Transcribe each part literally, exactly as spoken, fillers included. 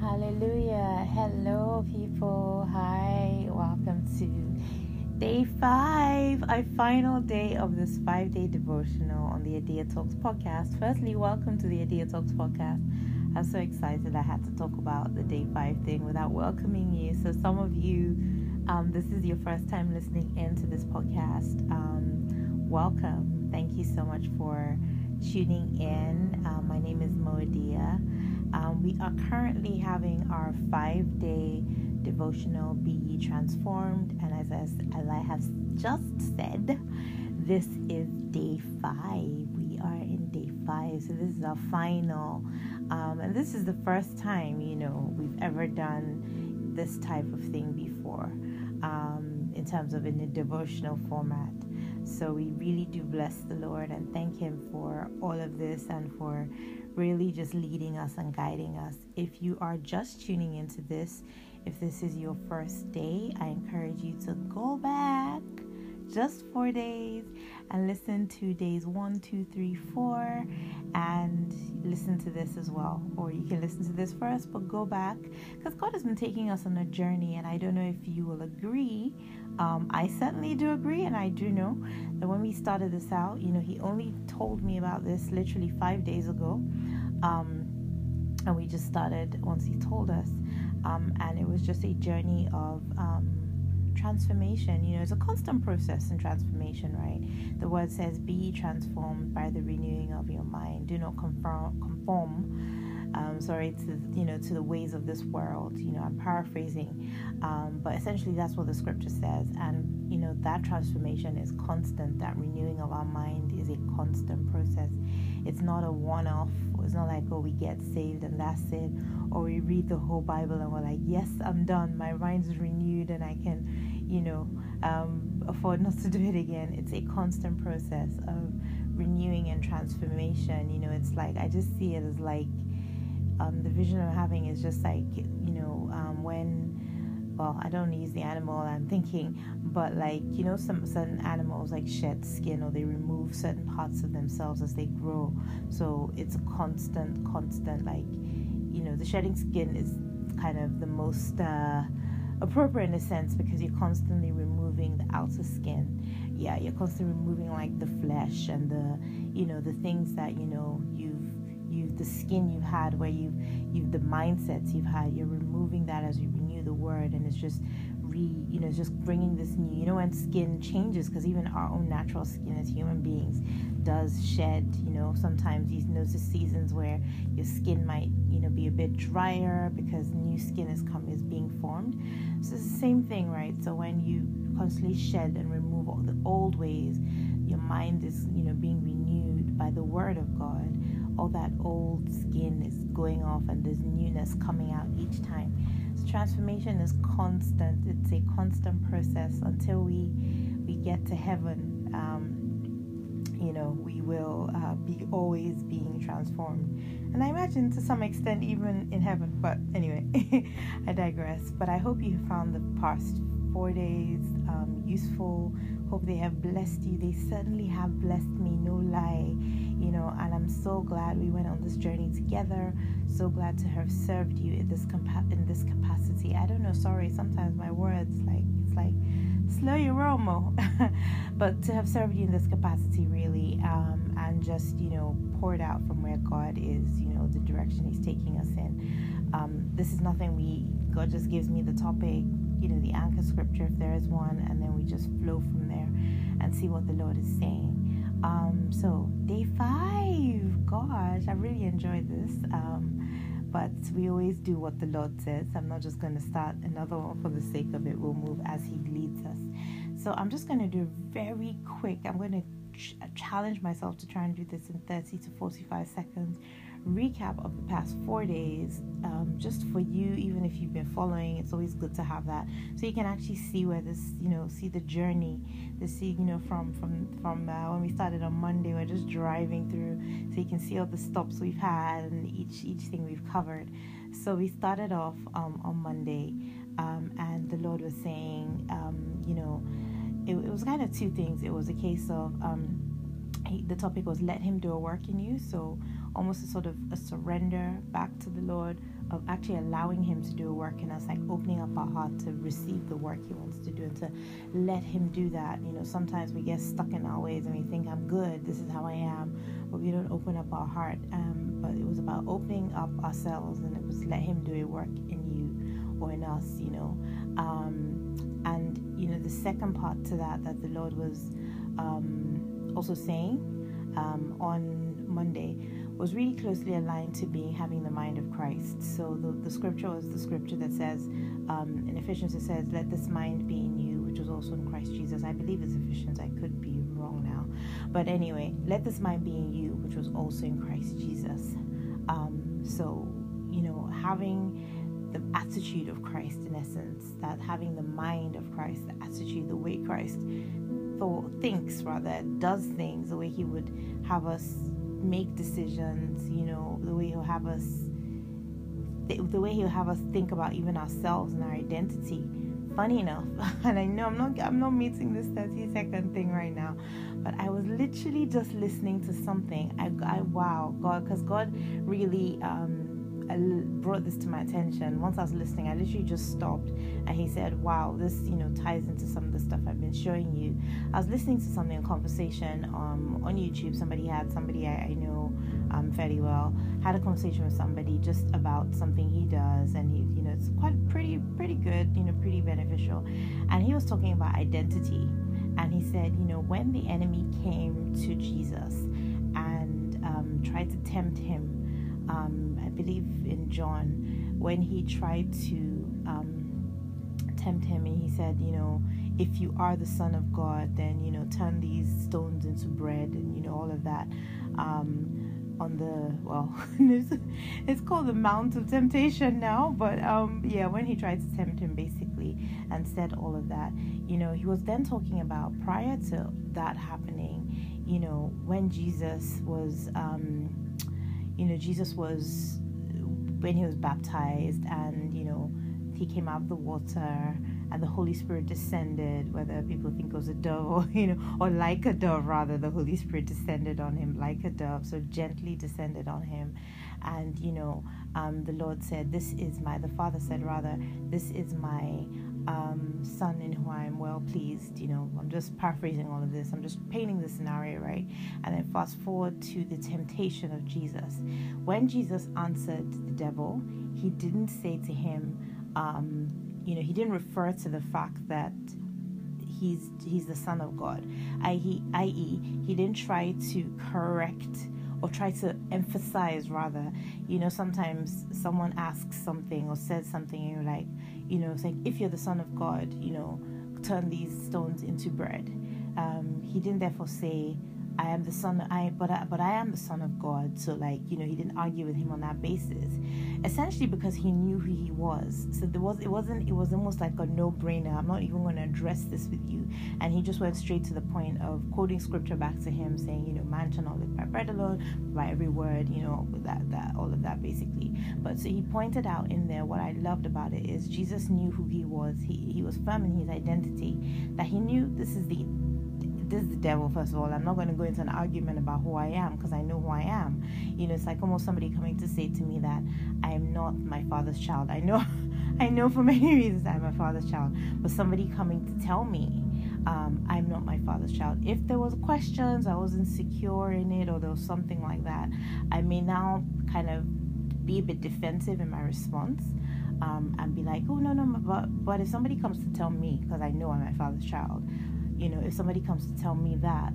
Hallelujah. Hello, people. Hi. Welcome to day five, our final day of this five day devotional on the Adia Talks podcast. Firstly, welcome to the Adia Talks podcast. I'm so excited I had to talk about the day five thing without welcoming you. So, some of you, um, this is your first time listening into this podcast. Um, welcome. Thank you so much for tuning in. Um, my name is Moadia. Um, we are currently having our five-day devotional, Be Ye Transformed, and as, as, as I have just said, this is day five. We are in day five, so this is our final, um, and this is the first time, you know, we've ever done this type of thing before, um, in terms of in a devotional format. So we really do bless the Lord and thank Him for all of this and for really just leading us and guiding us. If you are just tuning into this, if this is your first day, I encourage you to go back just four days and listen to days one, two, three, four, and listen to this as well. Or you can listen to this first, but go back, because God has been taking us on a journey, and I don't know if you will agree. Um, I certainly do agree, and I do know that when we started this out, you know, He only told me about this literally five days ago, um, and we just started once He told us, um, and it was just a journey of um, transformation. You know, it's a constant process in transformation, right? The word says, "Be ye transformed by the renewing of your mind. Do not conform, conform." Um, sorry, to you know, to the ways of this world. You know, I'm paraphrasing, um, but essentially that's what the scripture says. And you know, that transformation is constant. That renewing of our mind is a constant process. It's not a one-off. It's not like, oh, we get saved and that's it, or we read the whole Bible and we're like, yes, I'm done. My mind is renewed and I can, you know, um, afford not to do it again. It's a constant process of renewing and transformation. You know, it's like, I just see it as like, Um, the vision I'm having is just like, you know, um, when, well, I don't use the animal I'm thinking, but like, you know, some certain animals like shed skin or they remove certain parts of themselves as they grow. So it's a constant, constant, like, you know, the shedding skin is kind of the most uh, appropriate in a sense, because you're constantly removing the outer skin. Yeah, you're constantly removing like the flesh and the, you know, the things that, you know, you've You've, the skin you've had, where you've, you've the mindsets you've had, you're removing that as you renew the word, and it's just re, you know, just bringing this new, you know, when skin changes, because even our own natural skin as human beings does shed, you know, sometimes you notice seasons where your skin might, you know, be a bit drier because new skin is coming, is being formed. So it's the same thing, right? So when you constantly shed and remove all the old ways, your mind is, you know, being renewed by the word of God. All that old skin is going off and there's newness coming out each time. So transformation is constant. It's a constant process until we we get to heaven. Um, you know, we will uh, be always being transformed. And I imagine to some extent even in heaven. But anyway, I digress. But I hope you found the past four days um, useful. Hope they have blessed you. They certainly have blessed me, no lie. You know, and I'm so glad we went on this journey together. So glad to have served you in this compa- in this capacity. I don't know, sorry, sometimes my words, like, it's like, slow your roll, Mo. But to have served you in this capacity, really, um, and just, you know, poured out from where God is, you know, the direction He's taking us in. Um, this is nothing we, God just gives me the topic, you know, the anchor scripture, if there is one, and then we just flow from there and see what the Lord is saying. Um, so day five, gosh, I really enjoyed this. Um, but we always do what the Lord says. I'm not just going to start another one for the sake of it. We'll move as He leads us. So I'm just going to do very quick. I'm going to ch- challenge myself to try and do this in thirty to forty-five seconds. Recap of the past four days, um, just for you, even if you've been following. It's always good to have that, so you can actually see where this, you know, see the journey, the see, you know, from from from uh, when we started on Monday. We're just driving through, so you can see all the stops we've had and each each thing we've covered. So we started off um, on Monday, um, and the Lord was saying, um, you know, it, it was kind of two things. It was a case of um, he, the topic was let Him do a work in you. So almost a sort of a surrender back to the Lord, of actually allowing him to do a work in us, like opening up our heart to receive the work he wants to do and to let him do that. You know, sometimes we get stuck in our ways and we think, I'm good, this is how I am, but we don't open up our heart. Um, but it was about opening up ourselves, and it was let him do a work in you or in us, you know. Um, and, you know, the second part to that, that the Lord was um, also saying um, on Monday, was really closely aligned to being having the mind of Christ. So the, the scripture was the scripture that says, um, in Ephesians it says, let this mind be in you, which was also in Christ Jesus. I believe it's Ephesians, I could be wrong now. But anyway, let this mind be in you, which was also in Christ Jesus. Um, so, you know, having the attitude of Christ in essence, that having the mind of Christ, the attitude, the way Christ thought, thinks rather, does things, the way he would have us make decisions, you know, the way he'll have us the, the way he'll have us think about even ourselves and our identity. Funny enough, and I know I'm not I'm not meeting this thirty second thing right now, but I was literally just listening to something. I, I wow, God, because God really um brought this to my attention. Once I was listening, I literally just stopped, and he said, wow, this, you know, ties into some of the stuff I've been showing you. I was listening to something, a conversation um, on YouTube. Somebody had, somebody I, I know um, fairly well, had a conversation with somebody just about something he does, and he, you know, it's quite pretty, pretty good, you know, pretty beneficial. And he was talking about identity, and he said, you know, when the enemy came to Jesus and um, tried to tempt him, Um, I believe in John, when he tried to um, tempt him, and he said, you know, if you are the Son of God, then, you know, turn these stones into bread, and, you know, all of that. Um, on the, well, it's, it's called the Mount of Temptation now, but um, yeah, when he tried to tempt him basically and said all of that, you know, he was then talking about prior to that happening, you know, when Jesus was, um, you know, Jesus was, when he was baptized, and, you know, he came out of the water and the Holy Spirit descended, whether people think it was a dove or, you know, or like a dove rather, the Holy Spirit descended on him like a dove, so gently descended on him. And, you know, um, the Lord said, this is my, the Father said rather, this is my um, Son in whom I am well pleased. You know, I'm just paraphrasing all of this. I'm just painting the scenario, right? And then fast forward to the temptation of Jesus. When Jesus answered the devil, he didn't say to him, um, you know, he didn't refer to the fact that he's he's the Son of God, that is, he didn't try to correct or try to emphasize, rather, you know, sometimes someone asks something or says something and you're like, you know, it's like, if you're the Son of God, you know, turn these stones into bread. Um, he didn't therefore say, I am the son, I but I, but I am the Son of God. So, like, you know, he didn't argue with him on that basis, essentially because he knew who he was. So there was, it wasn't, it was almost like a no-brainer. I'm not even going to address this with you. And he just went straight to the point of quoting scripture back to him, saying, you know, man shall not live by bread alone, by every word, you know, that, that, all of that basically. But so he pointed out in there, what I loved about it is Jesus knew who he was. He he was firm in his identity, that he knew this is the this is the devil. First of all, I'm not going to go into an argument about who I am, because I know who I am. You know, it's like almost somebody coming to say to me that I am not my father's child. I know, I know for many reasons I'm my father's child, but somebody coming to tell me um, I'm not my father's child. If there was questions, I was insecure in it, or there was something like that, I may now kind of be a bit defensive in my response. Um, and be like, oh, no, no, but, but if somebody comes to tell me, because I know I'm my father's child, you know, if somebody comes to tell me that,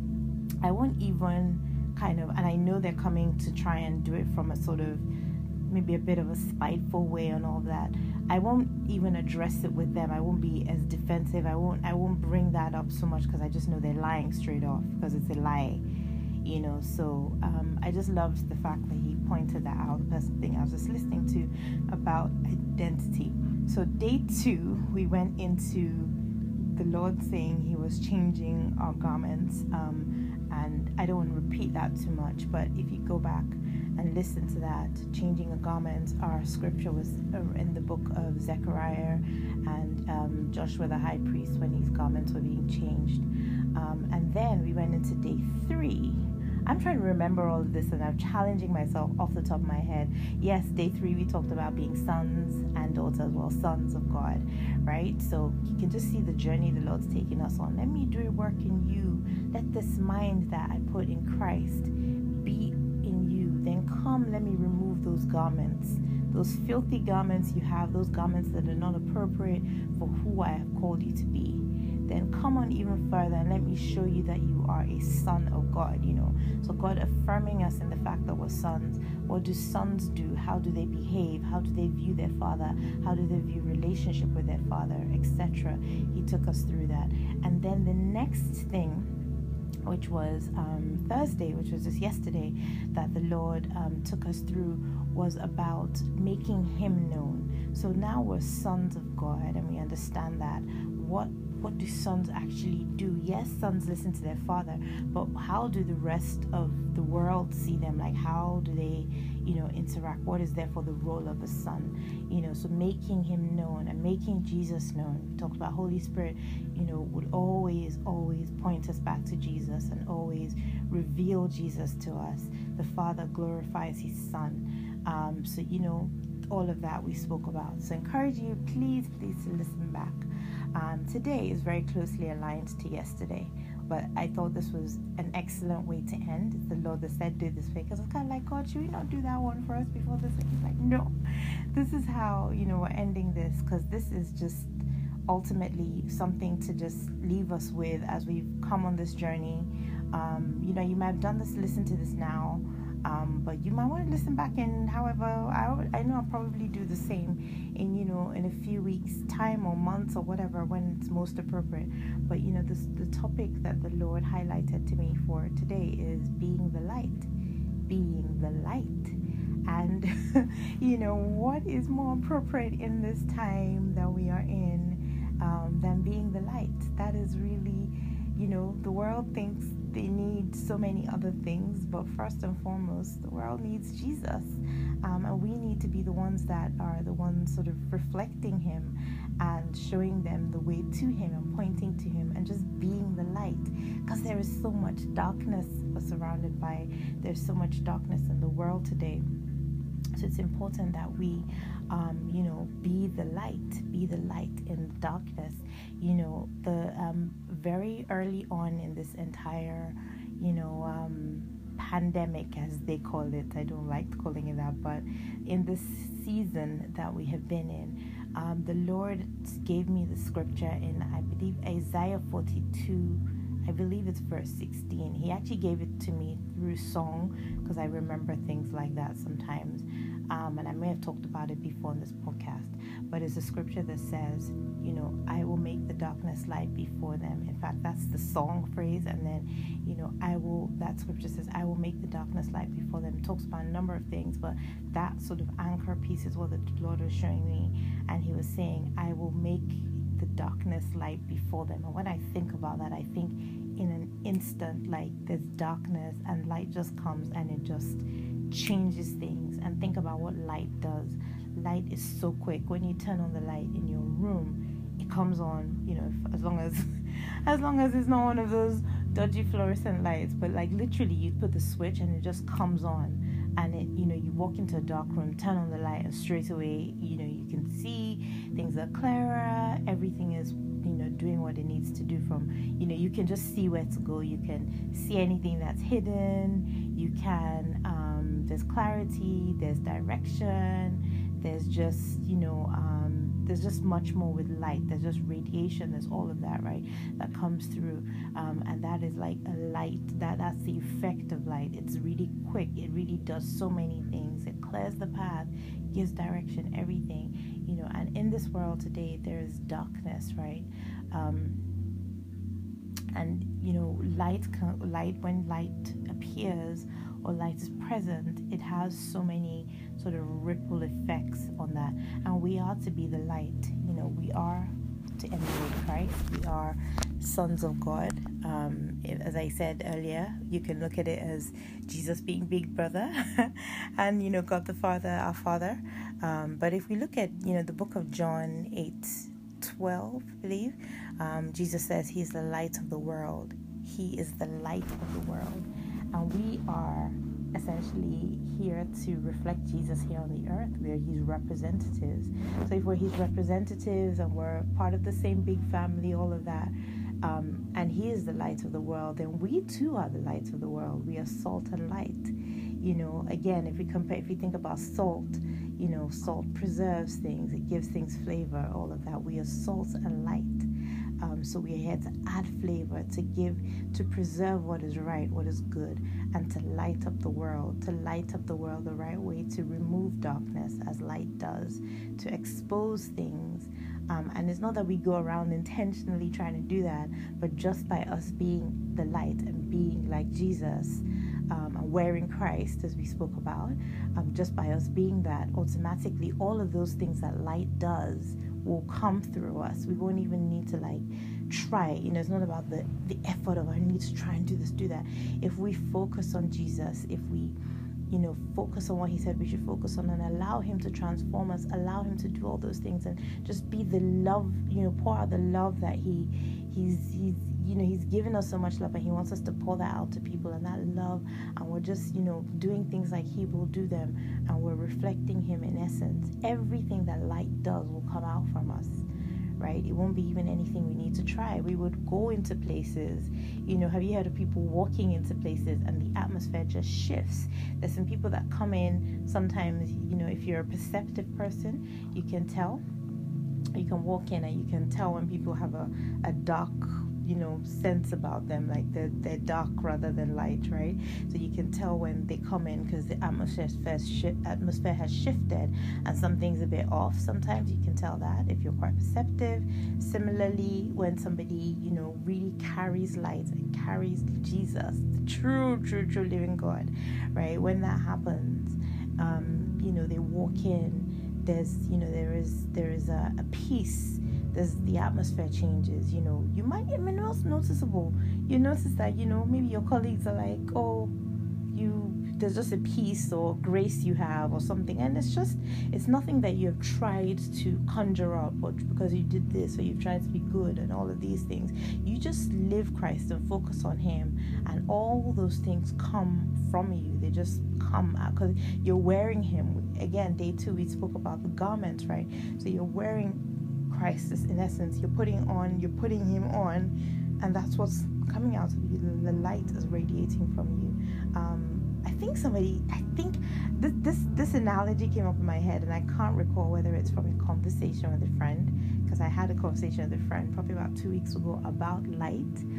I won't even kind of, and I know they're coming to try and do it from a sort of, maybe a bit of a spiteful way and all that, I won't even address it with them. I won't be as defensive. I won't, I won't bring that up so much, because I just know they're lying straight off, because it's a lie, you know. So um, I just loved the fact that he pointed that out, the person thing I was just listening to about identity. So day two, we went into the Lord saying he was changing our garments, um, and I don't want to repeat that too much, but if you go back and listen to that, changing a garment, our scripture was in the book of Zechariah and um, Joshua the high priest, when his garments were being changed. Um, and then we went into day three, I'm trying to remember all of this, and I'm challenging myself off the top of my head. Yes, day three, we talked about being sons and daughters, well, sons of God, right? So you can just see the journey the Lord's taking us on. Let me do a work in you. Let this mind that I put in Christ be in you. Then come, let me remove those garments, those filthy garments you have, those garments that are not appropriate for who I have called you to be. Then come on even further and let me show you that you are a son of God, you know. So God affirming us in the fact that we're sons. What do sons do? How do they behave? How do they view their father? How do they view relationship with their father, et cetera. He took us through that. And then the next thing, which was um, Thursday, which was just yesterday, that the Lord um, took us through, was about making him known. So now we're sons of God, and we understand that. What what do sons actually do? Yes, sons listen to their father, but how do the rest of the world see them? Like, how do they, you know, interact? What is therefore the role of a son? You know, so making him known and making Jesus known. We talked about Holy Spirit, you know, would always, always point us back to Jesus and always reveal Jesus to us. The Father glorifies his Son. Um, so, you know, all of that we spoke about. So encourage you, please, please to listen back. Um, today is very closely aligned to yesterday, but I thought this was an excellent way to end. It's the Lord that said do this way, because I was kind of like, God, should we not do that one for us before this? And he's like, no, this is how, you know, we're ending this, because this is just ultimately something to just leave us with as we've come on this journey. Um, you know, you might have done this, listen to this now, Um, but you might want to listen back, and however, I, would, I know I'll probably do the same in, you know, in a few weeks time or months or whatever, when it's most appropriate. But, you know, this, the topic that the Lord highlighted to me for today is being the light, being the light. And, you know, what is more appropriate in this time that we are in um, than being the light? That is really, you know, the world thinks they need so many other things, but first and foremost, the world needs Jesus. Um, and we need to be the ones that are the ones sort of reflecting him and showing them the way to him and pointing to him and just being the light. Because there is so much darkness we're surrounded by. There's so much darkness in the world today. So it's important that we, um, you know, be the light, be the light in the darkness. You know, the um, very early on in this entire, you know, um, pandemic, as they call it. I don't like calling it that, but in this season that we have been in, um, the Lord gave me the scripture in, I believe, Isaiah forty-two. I believe it's verse sixteen. He actually gave it to me through song, because I remember things like that sometimes. Um, and I may have talked about it before in this podcast. But it's a scripture that says, you know, I will make the darkness light before them. In fact, that's the song phrase. And then, you know, I will, that scripture says, I will make the darkness light before them. It talks about a number of things, but that sort of anchor piece is what the Lord was showing me. And he was saying, I will make the darkness light before them. And when I think about that, I think in an instant, like, there's darkness and light just comes and it just changes things. And think about what light does. Light is so quick. When you turn on the light in your room, it comes on, you know, as long as as long as it's not one of those dodgy fluorescent lights, but like literally you put the switch and it just comes on. And it, you know, you walk into a dark room, turn on the light, and straight away, you know, you can see things are clearer. Everything is, you know, doing what it needs to do. From, you know, you can just see where to go. You can see anything that's hidden. You can, um, there's clarity, there's direction. There's just, you know, um, there's just much more with light. There's just radiation. There's all of that, right, that comes through. Um, and that is like a light. That That's the effect of light. It's really quick. It really does so many things. It clears the path, gives direction, everything, you know. And in this world today, there is darkness, right? Um, and, you know, light, light, when light appears or light is present, it has so many sort of ripple effects on that. And we are to be the light. You know, we are to emulate Christ. We are sons of God. Um, as I said earlier, you can look at it as Jesus being big brother and, you know, God the Father, our Father. Um, but if we look at, you know, the book of John eight twelve, I believe, um, Jesus says he is the light of the world. He is the light of the world. and we are essentially here to reflect Jesus here on the earth. We're his representatives. So if we're his representatives and we're part of the same big family, all of that, um, and he is the light of the world, then we too are the light of the world. We are salt and light. You know, again, if we compare, if we think about salt, you know, salt preserves things, it gives things flavor, all of that. We are salt and light. Um, so we are here to add flavor, to give, to preserve what is right, what is good, and to light up the world, to light up the world the right way, to remove darkness as light does, to expose things. Um, and it's not that we go around intentionally trying to do that, but just by us being the light and being like Jesus, um, and wearing Christ, as we spoke about, um, just by us being that, automatically all of those things that light does will come through us. We won't even need to like try. You know, it's not about the, the effort of I need to try and do this, do that. If we focus on Jesus, if we, you know, focus on what he said we should focus on and allow him to transform us, allow him to do all those things and just be the love, you know, pour out the love that he he's he's you know, he's given us so much love and he wants us to pour that out to people, and that love, and we're just, you know, doing things like he will do them, and we're reflecting him in essence. Everything that light does will come out from us, right? It won't be even anything we need to try. We would go into places, you know, have you heard of people walking into places and the atmosphere just shifts? There's some people that come in, sometimes, you know, if you're a perceptive person, you can tell. You can walk in and you can tell when people have a, a dark, you know, sense about them, like they're, they're dark rather than light, right? So you can tell when they come in because the atmosphere, atmosphere has shifted and something's a bit off. Sometimes you can tell that if you're quite perceptive. Similarly, when somebody, you know, really carries light and carries Jesus, the true, true, true living God, right? When that happens, um, you know, they walk in, there's, you know, there is, there is a, a peace. There's the atmosphere changes, you know, you might, I mean, it's noticeable. You notice that, you know, maybe your colleagues are like, oh, you, there's just a peace or grace you have or something. And it's just, it's nothing that you have tried to conjure up or because you did this or you've tried to be good and all of these things. You just live Christ and focus on him, and all those things come from you. They just come out because you're wearing him. Again, day two, we spoke about the garments, right? So you're wearing Christ is in essence, you're putting on, you're putting him on, and that's what's coming out of you. The, the light is radiating from you. Um, I think somebody, I think this, this this analogy came up in my head, and I can't recall whether it's from a conversation with a friend, because I had a conversation with a friend probably about two weeks ago about light,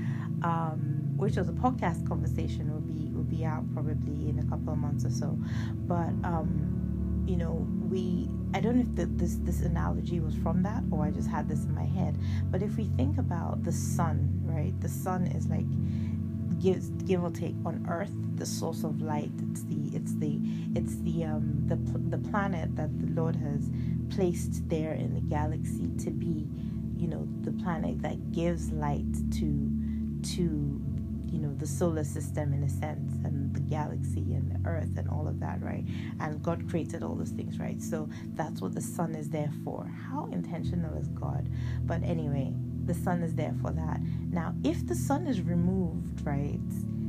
um, which was a podcast conversation. Will be will be out probably in a couple of months or so, but um, you know, we. I don't know if the, this this analogy was from that or I just had this in my head. But if we think about the sun, right? The sun is like gives give or take on Earth the source of light. It's the it's the it's the um the the planet that the Lord has placed there in the galaxy to be, you know, the planet that gives light to to you know the solar system in a sense, and the galaxy and the earth and all of that, right? And God created all those things, right? So that's what the sun is there for. How intentional is God? But anyway, the sun is there for that. Now, if the sun is removed, right,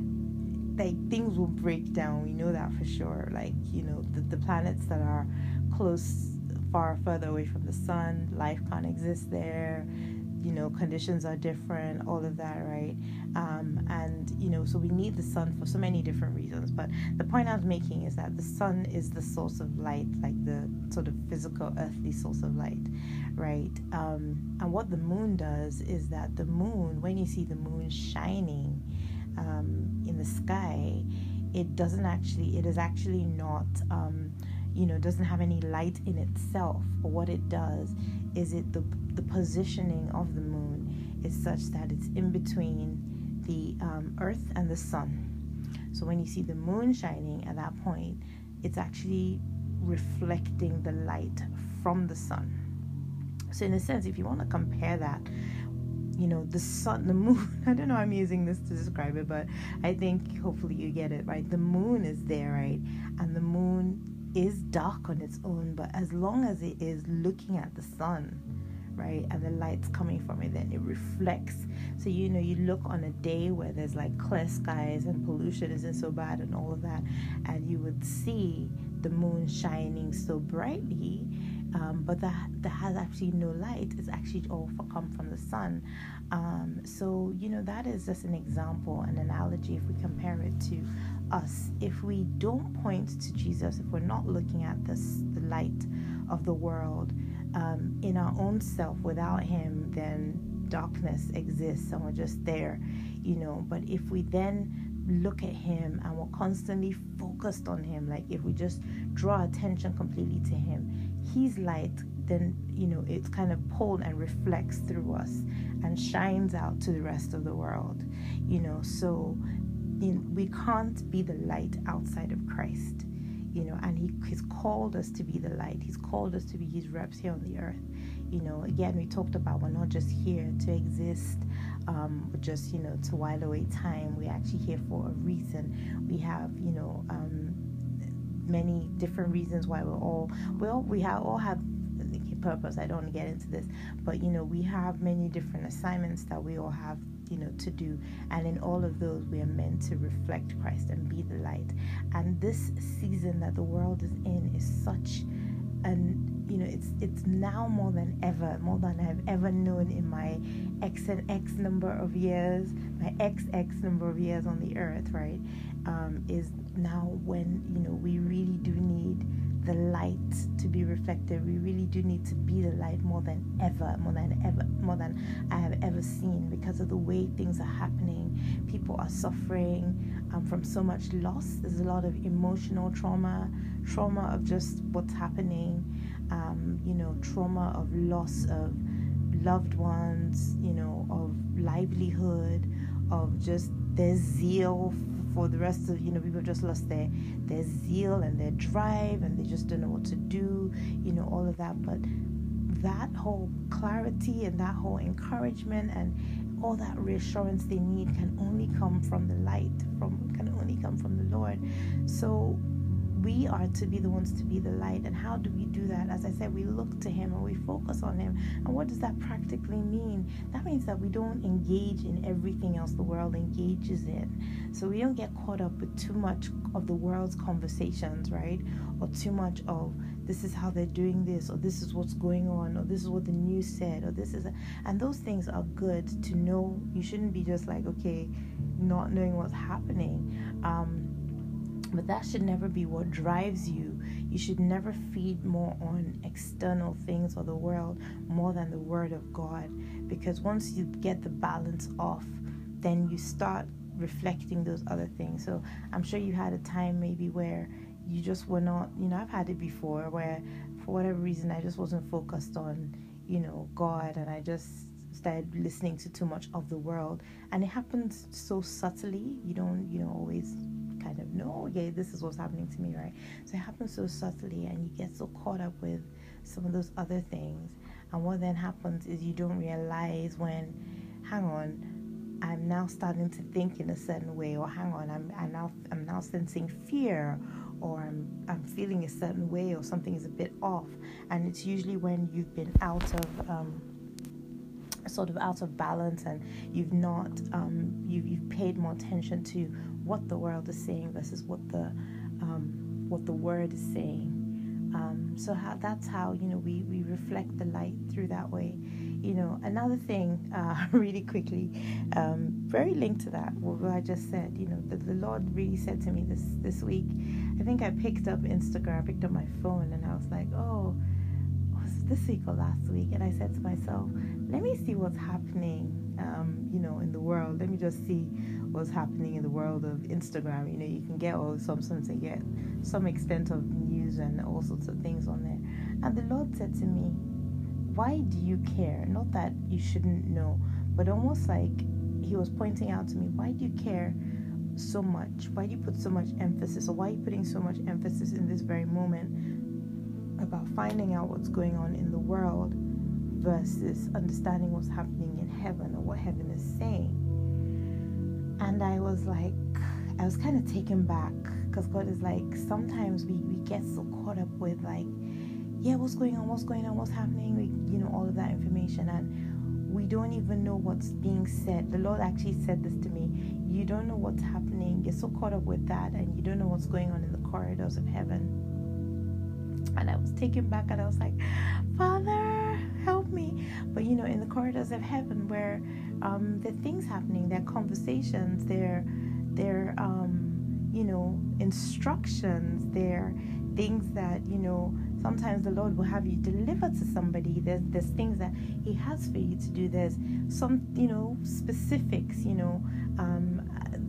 like things will break down. We know that for sure. Like, you know, the, the planets that are close, far further away from the sun, life can't exist there. You know, conditions are different, all of that, right? Um, and, you know, so we need the sun for so many different reasons. But the point I was making is that the sun is the source of light, like the sort of physical, earthly source of light, right? Um, and what the moon does is that the moon, when you see the moon shining um, in the sky, it doesn't actually, it is actually not... Um, you know, doesn't have any light in itself, but what it does is it the the positioning of the moon is such that it's in between the um, earth and the sun. So when you see the moon shining at that point, it's actually reflecting the light from the sun. So in a sense, if you want to compare that, you know, the sun, the moon, I don't know, I'm using this to describe it, but I think hopefully you get it, right? The moon is there, right? And the moon is dark on its own, but as long as it is looking at the sun, right? And the light's coming from it, then it reflects. So, you know, you look on a day where there's like clear skies and pollution isn't so bad and all of that, and you would see the moon shining so brightly, um, but that, that has actually no light. It's actually all for, come from the sun. Um, so, you know, that is just an example, an analogy. If we compare it to us, if we don't point to Jesus, if we're not looking at this, the light of the world, um, in our own self, without him, then darkness exists and we're just there, you know. But if we then look at him and we're constantly focused on him, like if we just draw attention completely to him, his light, then, you know, it's kind of pulled and reflects through us and shines out to the rest of the world, you know. So in, we can't be the light outside of Christ, you know, and he, he's called us to be the light. He's called us to be his reps here on the earth. You know, again, we talked about we're not just here to exist, um, just, you know, to while away time. We're actually here for a reason. We have, you know, um, many different reasons why we're all, well, we have, all have purpose. I don't want to get into this, but, you know, we have many different assignments that we all have, you know, to do, and in all of those we are meant to reflect Christ and be the light. And this season that the world is in is such an, you know, it's it's now more than ever, more than I've ever known in my X and X number of years, my X X number of years on the earth, right? Um, is now when, you know, we really do need the light to be reflected. We really do need to be the light more than ever, more than ever, more than I have ever seen, because of the way things are happening. People are suffering um, from so much loss. There's a lot of emotional trauma, trauma of just what's happening, um, you know, trauma of loss of loved ones, you know, of livelihood, of just their zeal for the rest of, you know, people just lost their their zeal and their drive, and they just don't know what to do, you know, all of that. But that whole clarity and that whole encouragement and all that reassurance they need can only come from the light, from can only come from the Lord. So we are to be the ones to be the light. And how do we do that? As I said, we look to him and we focus on him. And what does that practically mean? That means that we don't engage in everything else the world engages in. So we don't get caught up with too much of the world's conversations, right? Or too much of this is how they're doing this, or this is what's going on, or this is what the news said, or this is a, and those things are good to know. You shouldn't be just like, okay, not knowing what's happening. Um, But that should never be what drives you. You should never feed more on external things or the world more than the Word of God. Because once you get the balance off, then you start reflecting those other things. So I'm sure you had a time maybe where you just were not, you know, I've had it before where for whatever reason I just wasn't focused on, you know, God, and I just started listening to too much of the world. And it happens so subtly. You don't, you know, always kind of know, yeah, this is what's happening to me, right? So it happens so subtly, and you get so caught up with some of those other things. And what then happens is you don't realize when, hang on, I'm now starting to think in a certain way, or hang on, I'm I now I'm now sensing fear, or I'm I'm feeling a certain way, or something is a bit off. And it's usually when you've been out of um, sort of out of balance, and you've not um, you've you've paid more attention to what the world is saying versus what the um, what the Word is saying. Um, so how, that's how, you know, we, we reflect the light through that way. You know, another thing, uh, really quickly, um, very linked to that, what I just said, you know, the, the Lord really said to me this, this week. I think I picked up Instagram, I picked up my phone, and I was like, oh, was it this week or last week? And I said to myself, let me see what's happening, um, you know, in the world. Let me just see what's happening in the world of Instagram. You know, you can get all some sense and get some extent of news and all sorts of things on there. And the Lord said to me, why do you care? Not that you shouldn't know, but almost like he was pointing out to me, why do you care so much? Why do you put so much emphasis, or why are you putting so much emphasis in this very moment about finding out what's going on in the world versus understanding what's happening in heaven, or what heaven is saying? And I was like, I was kind of taken back, because God is like, sometimes we, we get so caught up with, like, yeah, what's going on, what's going on, what's happening, we, you know, all of that information, and we don't even know what's being said. The Lord actually said this to me. You don't know what's happening. You're so caught up with that, and you don't know what's going on in the corridors of heaven. And I was taken back, and I was like, Father, help me. But, you know, in the corridors of heaven, where um, there are things happening, there are conversations, there, there, um, you know, instructions, there are things that, you know, sometimes the Lord will have you deliver to somebody. There's, there's things that He has for you to do. There's some, you know, specifics, you know, um,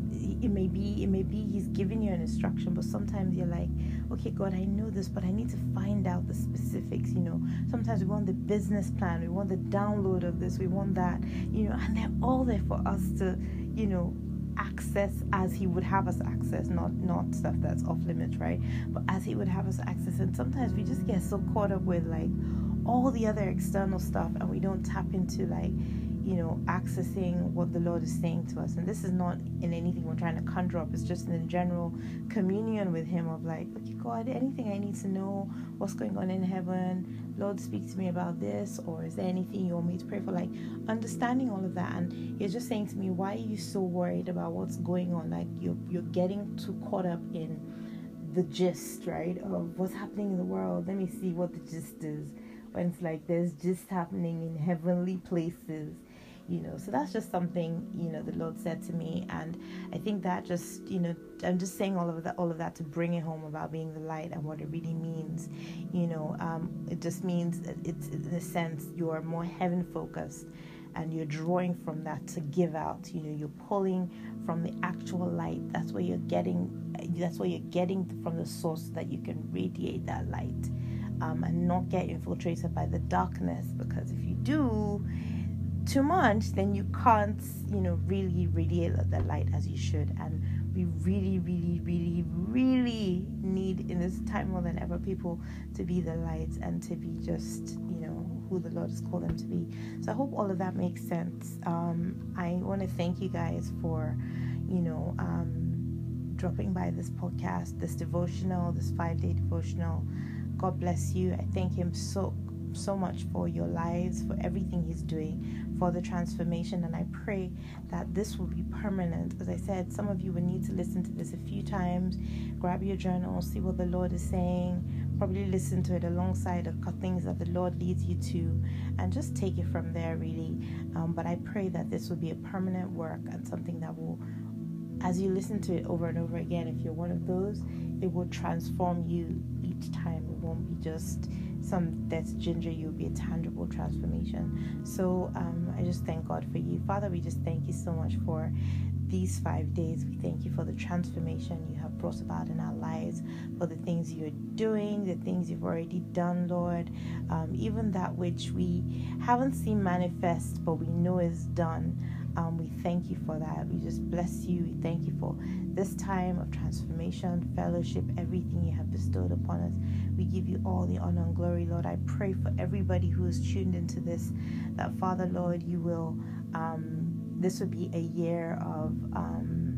it may be, it may be He's giving you an instruction, but sometimes you're like, okay, God, I know this, but I need to find out the specifics, you know. Sometimes we want the business plan, we want the download of this, we want that, you know, and they're all there for us to, you know, access as He would have us access, not not stuff that's off limits, right? But as He would have us access. And sometimes we just get so caught up with like all the other external stuff, and we don't tap into like, you know, accessing what the Lord is saying to us. And this is not in anything we're trying to conjure up. It's just in a general communion with Him of like, okay, God, anything I need to know, what's going on in heaven, Lord, speak to me about this, or is there anything you want me to pray for? Like, understanding all of that. And He's just saying to me, why are you so worried about what's going on? Like, you're, you're getting too caught up in the gist, right, of what's happening in the world. Let me see what the gist is. When it's like there's gist happening in heavenly places, you know. So that's just something, you know, the Lord said to me, and I think that just, you know, I'm just saying all of that, all of that to bring it home about being the light and what it really means. You know, um, it just means that it's, in a sense, you are more heaven focused, and you're drawing from that to give out. You know, you're pulling from the actual light. That's where you're getting. That's where you're getting from the source, that you can radiate that light. Um, and not get infiltrated by the darkness, because if you do too much, then you can't, you know, really radiate the light as you should. And we really, really, really, really need in this time more than ever people to be the light and to be just, you know, who the Lord has called them to be. So I hope all of that makes sense. Um, I want to thank you guys for, you know, um, dropping by this podcast, this devotional, this five-day devotional. God bless you. I thank Him so, so much for your lives, for everything He's doing, for the transformation. And I pray that this will be permanent. As I said, some of you will need to listen to this a few times. Grab your journal, see what the Lord is saying. Probably listen to it alongside of things that the Lord leads you to, and just take it from there, really. Um, but I pray that this will be a permanent work and something that will, as you listen to it over and over again, if you're one of those, it will transform you each time. It won't be just some that's ginger. You'll be a tangible transformation. So um, I just thank God for you. Father, we just thank you so much for these five days. We thank you for the transformation you have brought about in our lives, for the things you're doing, the things you've already done, Lord, um, even that which we haven't seen manifest, but we know is done. Um, we thank you for that. We just bless you. We thank you for this time of transformation, fellowship, everything you have bestowed upon us. We give you all the honor and glory, Lord. I pray for everybody who is tuned into this, that, Father, Lord, you will, um, this would be a year of, um,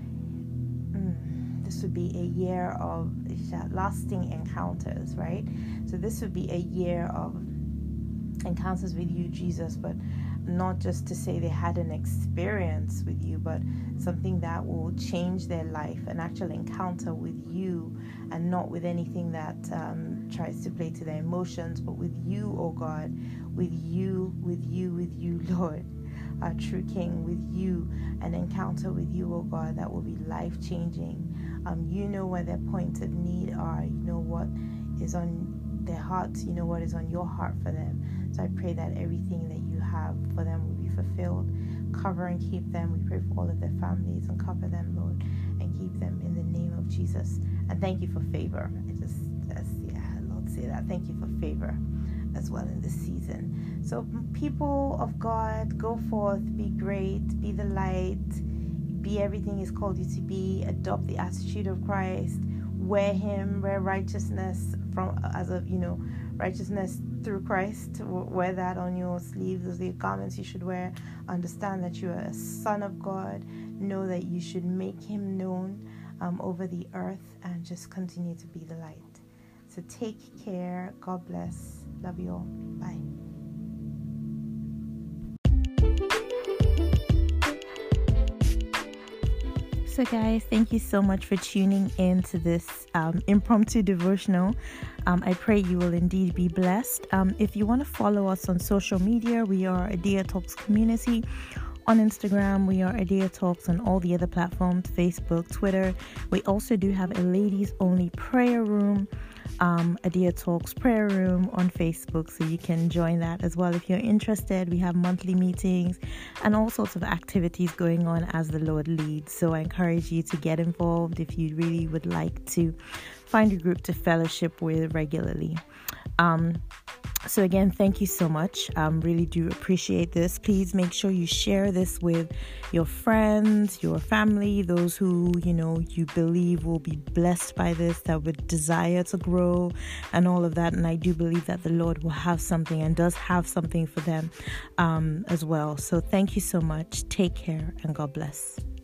mm, this would be a year of lasting encounters, right? So this would be a year of encounters with you, Jesus, but not just to say they had an experience with you, but something that will change their life, an actual encounter with you, and not with anything that um, tries to play to their emotions, but with you, oh God, with you, with you, with you, Lord, our true King, with you, an encounter with you, oh God, that will be life-changing. Um, you know where their points of need are. You know what is on their hearts. You know what is on your heart for them. So I pray that everything that you have for them will be fulfilled. Cover and keep them. We pray for all of their families, and cover them, Lord, and keep them in the name of Jesus. And thank you for favor. I just, just yeah, Lord, say that. Thank you for favor as well in this season. So people of God, go forth, be great, be the light, be everything He's called you to be. Adopt the attitude of Christ. Wear Him, wear righteousness from as a you know righteousness through Christ. Wear that on your sleeve. Those are the garments you should wear. Understand that you are a son of God. Know that you should make Him known um, over the earth, and just continue to be the light. So take care. God bless. Love you all. Bye. So guys, thank you so much for tuning in to this um, impromptu devotional. Um, I pray you will indeed be blessed. Um, if you want to follow us on social media, we are Adia Talks Community. On Instagram, we are Adia Talks. On all the other platforms, Facebook, Twitter. We also do have a ladies only prayer room, um, Adia Talks prayer room on Facebook, so you can join that as well if you're interested. We have monthly meetings and all sorts of activities going on as the Lord leads. So I encourage you to get involved if you really would like to find a group to fellowship with regularly. Um, So again, thank you so much. Um, really do appreciate this. Please make sure you share this with your friends, your family, those who, you know, you believe will be blessed by this, that would desire to grow and all of that. And I do believe that the Lord will have something and does have something for them um, as well. So thank you so much. Take care and God bless.